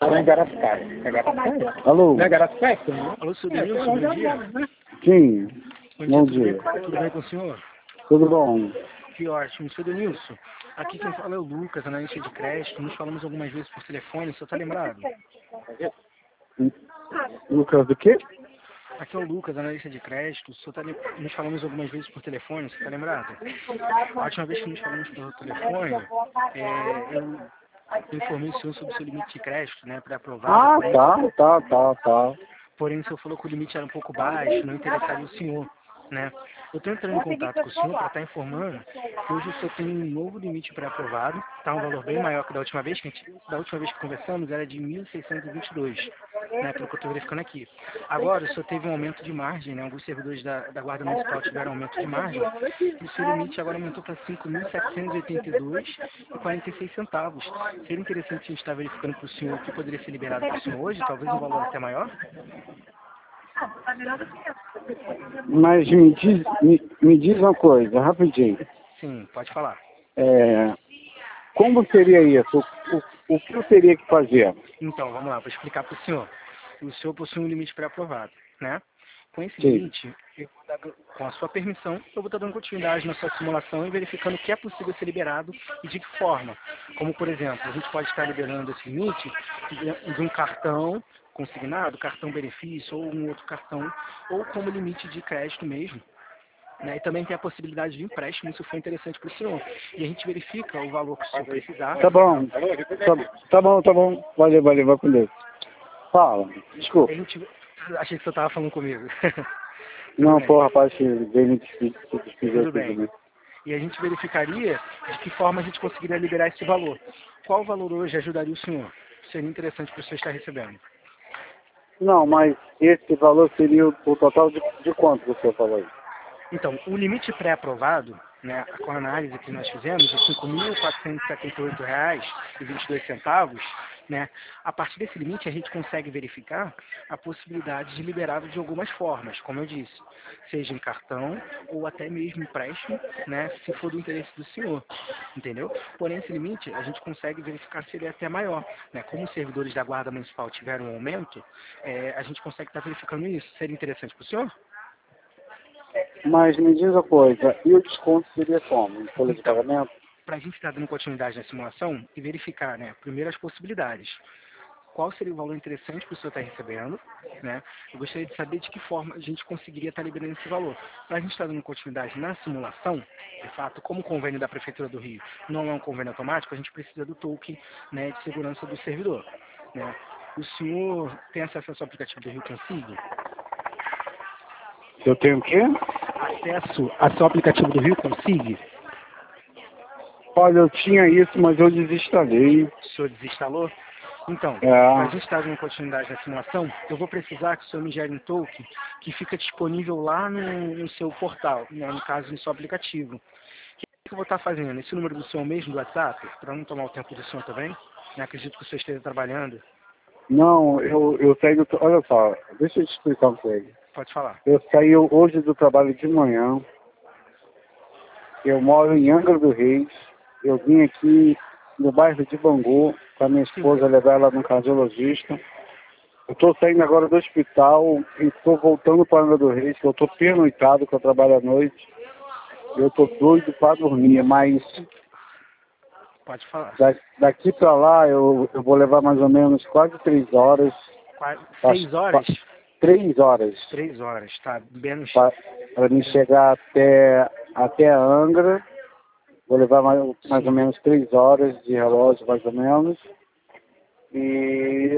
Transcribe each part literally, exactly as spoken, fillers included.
Lá em Garapé. É Garapé? Alô? Não é Garapé? Alô, senhor Denilson, bom dia. Sim, Bom dia, bom tudo, dia. Bem, tudo bem com o senhor? Tudo bom? Que ótimo. Senhor Denilson, aqui quem fala é o Lucas, analista de crédito. Nos falamos algumas vezes por telefone, o senhor está lembrado? Lucas do quê? Aqui é o Lucas, analista de crédito. O senhor tá lem... Nos falamos algumas vezes por telefone, o senhor está lembrado? A última vez que nos falamos por telefone, é, eu informei o senhor sobre o seu limite de crédito, né, pré-aprovado. Ah, Porém, tá, tá, tá, tá. porém, o senhor falou que o limite era um pouco baixo, não interessaria o senhor, né? Eu estou entrando em contato com o senhor para estar informando que hoje o senhor tem um novo limite pré-aprovado, está um valor bem maior que da última vez, que a gente, da última vez que conversamos era de mil seiscentos e vinte e dois, né, pelo que eu estou verificando aqui. Agora, o senhor teve um aumento de margem, né, alguns servidores da, da Guarda Municipal tiveram aumento de margem, e o seu limite agora aumentou para cinco mil setecentos e oitenta e dois reais e quarenta e seis centavos. Seria interessante a gente estar verificando para o senhor o que poderia ser liberado para o senhor hoje, talvez um valor até maior? Mas me diz, me, me diz uma coisa, rapidinho. Sim, pode falar. É, como seria isso? O, o, o que eu teria que fazer? Então, vamos lá, vou explicar para o senhor. O senhor possui um limite pré-aprovado, né? Com esse Sim. limite, eu vou dar, com a sua permissão, eu vou estar dando continuidade na sua simulação e verificando o que é possível ser liberado e de que forma. Como, por exemplo, a gente pode estar liberando esse limite de um cartão consignado, cartão benefício ou um outro cartão, ou como limite de crédito mesmo. Né? E também tem a possibilidade de empréstimo, se for interessante para o senhor. E a gente verifica o valor que o senhor precisar. Tá bom, tá, tá bom, tá bom. Valeu, valeu, vai com Deus. Fala, desculpa. A gente... Achei que o senhor estava falando comigo. Não, bem. pô, rapaz, que veio me despedir Tudo aqui bem. também. E a gente verificaria de que forma a gente conseguiria liberar esse valor. Qual valor hoje ajudaria o senhor? Seria interessante para o senhor estar recebendo. Não, mas esse valor seria o, o total de, de quanto você falou aí? Então, o limite pré-aprovado, né, com a análise que nós fizemos, de cinco mil quatrocentos e setenta e oito reais e vinte e dois centavos, né, a partir desse limite a gente consegue verificar a possibilidade de liberá-lo de algumas formas, como eu disse, seja em cartão ou até mesmo empréstimo, né, se for do interesse do senhor, entendeu? Porém, esse limite a gente consegue verificar se ele é até maior, né? Como os servidores da Guarda Municipal tiveram um aumento, é, a gente consegue estar verificando isso. Seria interessante para o senhor? Mas me diz uma coisa, e o desconto seria como? Em folha de Então, pagamento? para a gente estar dando continuidade na simulação e verificar, né, primeiro as possibilidades. Qual seria o valor interessante que o senhor está recebendo, né? Eu gostaria de saber de que forma a gente conseguiria estar liberando esse valor. Para a gente estar dando continuidade na simulação, de fato, como o convênio da Prefeitura do Rio não é um convênio automático, a gente precisa do token, né, de segurança do servidor, né? O senhor tem acesso ao seu aplicativo do Rio Consigo? Eu tenho o quê? Acesso ao seu aplicativo do Rio Consigo? Olha, eu tinha isso, mas eu desinstalei. O senhor desinstalou? Então, É. para a gente estar dando continuidade na simulação, eu vou precisar que o senhor me gere um token que fica disponível lá no, no seu portal, né, no caso no seu aplicativo. O que eu vou estar fazendo? Esse número do senhor mesmo, do WhatsApp, para não tomar o tempo do senhor também, né, acredito que o senhor esteja trabalhando. Não, eu, eu saí do... Olha só, deixa eu te explicar uma coisa. Pode falar. Eu saí hoje do trabalho de manhã. Eu moro em Angra do Reis. Eu vim aqui no bairro de Bangu com a minha esposa, levar ela no cardiologista. Eu estou saindo agora do hospital e estou voltando para Angra do Reis, que eu estou pernoitado, que eu trabalho à noite. Eu estou doido para dormir, mas Pode falar. da, daqui para lá eu, eu vou levar mais ou menos quase três horas. Quase seis horas? Três horas. Três horas, tá? Menos... Para me chegar até, até a Angra. Vou levar mais, mais ou menos três horas de relógio, mais ou menos. E...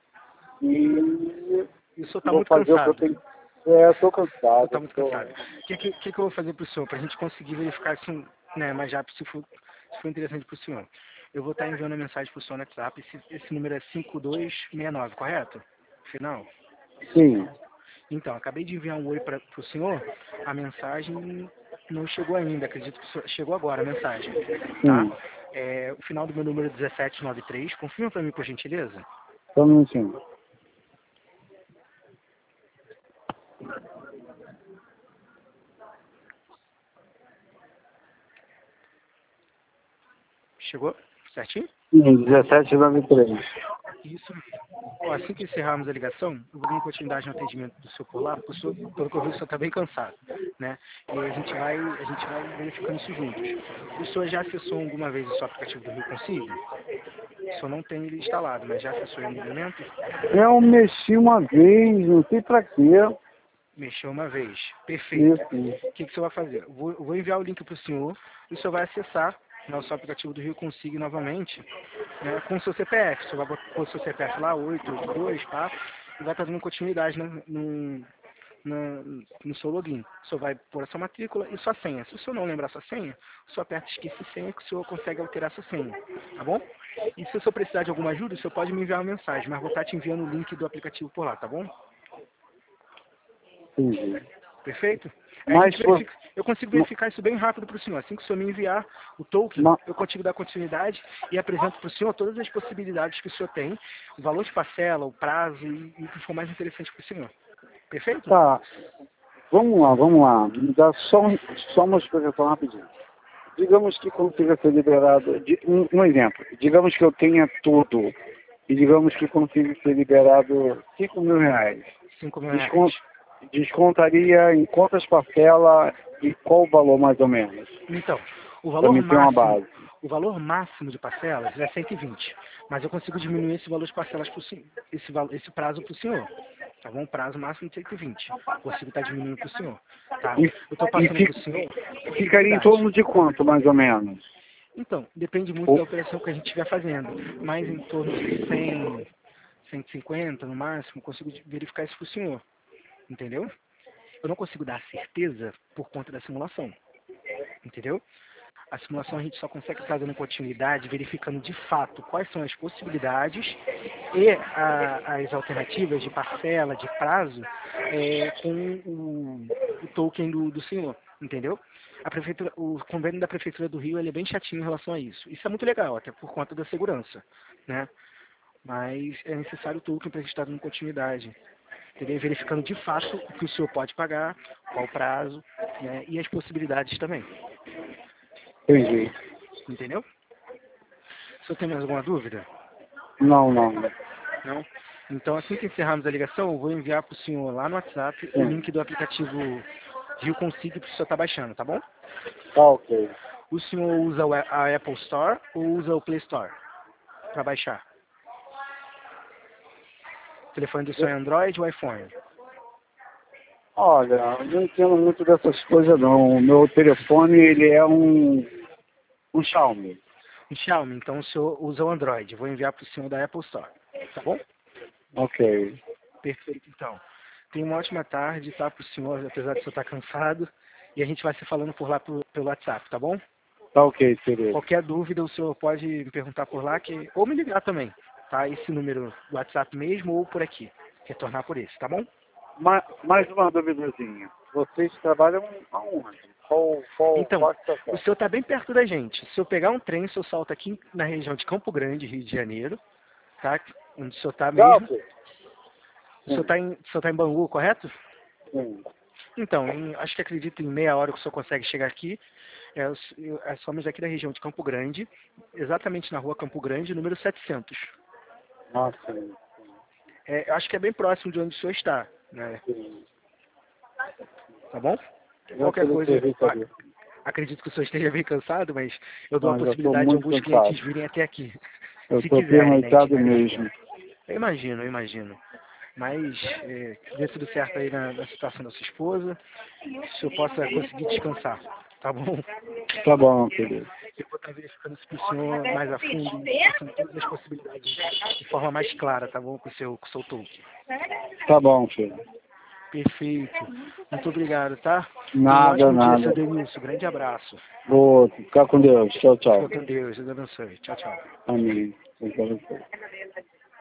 E... E o senhor está vou muito fazer cansado. O que eu tenho... É, eu estou cansado. O senhor está muito tô... cansado. O que, que, que eu vou fazer para o senhor? Para a gente conseguir verificar se, né, mais rápido, se for, se for interessante para o senhor. Eu vou estar enviando a mensagem para o senhor no WhatsApp. Esse, esse número é cinco dois seis nove, correto? Final? Sim. Então, acabei de enviar um oi para o senhor. A mensagem não chegou ainda. Acredito que o senhor, chegou agora a mensagem. Tá? Sim. É, o final do meu número é dezessete noventa e três. Confirma para mim, por gentileza. Só um minutinho. Chegou? Certinho? Sim, dezessete noventa e três. Isso mesmo. Ó, assim que encerrarmos a ligação, eu vou dar continuidade no atendimento do seu por lá, porque o senhor, pelo que eu vi, o senhor está bem cansado, né? E aí a gente vai, a gente vai verificando isso juntos. O senhor já acessou alguma vez o seu aplicativo do Rio Consigo? O senhor não tem ele instalado, mas já acessou em algum momento? Eu mexi uma vez, não sei pra quê. Mexeu uma vez. Perfeito. Isso. O que, que o senhor vai fazer? Eu vou, eu vou enviar o link para o senhor e o senhor vai acessar nosso aplicativo do Rio Consigo novamente, né, com o seu C P F. O senhor vai pôr o seu C P F lá, oito oito dois, pá, e vai estar dando continuidade né, no, na, no seu login. O senhor vai pôr a sua matrícula e sua senha. Se o senhor não lembrar sua senha, o senhor aperta esquece senha que o senhor consegue alterar sua senha, tá bom? E se o senhor precisar de alguma ajuda, o senhor pode me enviar uma mensagem, mas vou estar te enviando o link do aplicativo por lá, tá bom? Entendi. Perfeito? Aí a Mas gente foi- verifica- eu consigo verificar isso bem rápido para o senhor. Assim que o senhor me enviar o token, Ma- eu consigo dar continuidade e apresento para o senhor todas as possibilidades que o senhor tem, o valor de parcela, o prazo e, e o que for mais interessante para o senhor. Perfeito? Tá. Vamos lá, vamos lá. Me dá só, um- só uma explicação rapidinho. Digamos que consiga ser liberado, de- um, um exemplo, digamos que eu tenha tudo e digamos que consiga ser liberado cinco mil reais. cinco mil reais. Descont, descontaria em quantas parcelas e qual o valor mais ou menos? Então, o Para valor me ter uma máximo, base. o valor máximo de parcelas é cento e vinte, mas eu consigo diminuir esse valor de parcelas pro, sen- esse, val- esse prazo para o senhor. Tá bom? Prazo máximo de cento e vinte. Consigo estar diminuindo para o senhor. Tá? E, Eu estou e passando fi- para o senhor. ficaria em possibilidades. torno de quanto mais ou menos? Então, depende muito Ou- da operação que a gente estiver fazendo. Mas em torno de cem, cento e cinquenta no máximo, consigo verificar isso para o senhor. Entendeu? Eu não consigo dar certeza por conta da simulação. Entendeu? A simulação a gente só consegue estar dando continuidade, verificando de fato quais são as possibilidades e a- as alternativas de parcela, de prazo, é, com o, o token do, do senhor, entendeu? A prefeitura, o convênio da Prefeitura do Rio ele é bem chatinho em relação a isso. Isso é muito legal, até por conta da segurança, né? Mas é necessário o token para a gente estar dando continuidade. Entendeu? Verificando de fato o que o senhor pode pagar, qual o prazo, né? E as possibilidades também. Entendi. Entendeu? O senhor tem mais alguma dúvida? Não, não. Não? Então, assim que encerrarmos a ligação, eu vou enviar para o senhor lá no WhatsApp o Sim. link do aplicativo Rio Consigo para o senhor estar baixando, tá bom? Tá ok. O senhor usa o a a Apple Store ou usa o Play Store para baixar? O telefone do senhor é Android ou iPhone? Olha, eu não entendo muito dessas coisas não. O meu telefone ele é um, um Xiaomi. Um Xiaomi, então o senhor usa o Android. Eu vou enviar para o senhor da Apple Store, tá bom? Ok. Perfeito, então. Tenha uma ótima tarde, tá, para o senhor, apesar de o senhor estar cansado. E a gente vai se falando por lá pro- pelo WhatsApp, tá bom? Tá ok, Tereza. Qualquer dúvida, o senhor pode me perguntar por lá, que, ou me ligar também, tá? Esse número do WhatsApp mesmo ou por aqui. Retornar por esse, tá bom? Ma- mais uma duvidazinha. Vocês trabalham aonde? Qual, qual, Então, qual a o situação? senhor está bem perto da gente. Se eu pegar um trem, o senhor salta aqui na região de Campo Grande, Rio de Janeiro, tá? Onde o senhor está mesmo. Gato? O senhor está em, o senhor tá em Bangu, correto? Sim. Então, em- acho que acredito em meia hora que o senhor consegue chegar aqui. É, os- eu- é, somos aqui da região de Campo Grande, exatamente na rua Campo Grande, número setecentos. Nossa, sim. É, eu acho que é bem próximo de onde o senhor está, né? Sim. Tá bom? Já Qualquer pelo coisa, serviço ah, ali. acredito que o senhor esteja bem cansado, mas eu dou a Mas eu tô possibilidade de muito alguns cansado. clientes virem até aqui. Eu Se tô quiserem, né? pernoitado tiverem- mesmo. Eu imagino, eu imagino. Mas é, que dê tudo certo aí na, na situação da sua esposa, que o senhor possa conseguir descansar, tá bom? Tá bom, querido. Eu vou estar verificando isso para o senhor mais a fundo e passando todas as possibilidades de forma mais clara, tá bom? Com o seu, com o seu token. Tá bom, filho. Perfeito. Muito obrigado, tá? Nada, um ótimo nada. dia, seu Denilson. Grande abraço. Vou ficar com Deus. Tchau, tchau. Fica com Deus. Deus abençoe. Tchau, tchau. Amém. Deus abençoe.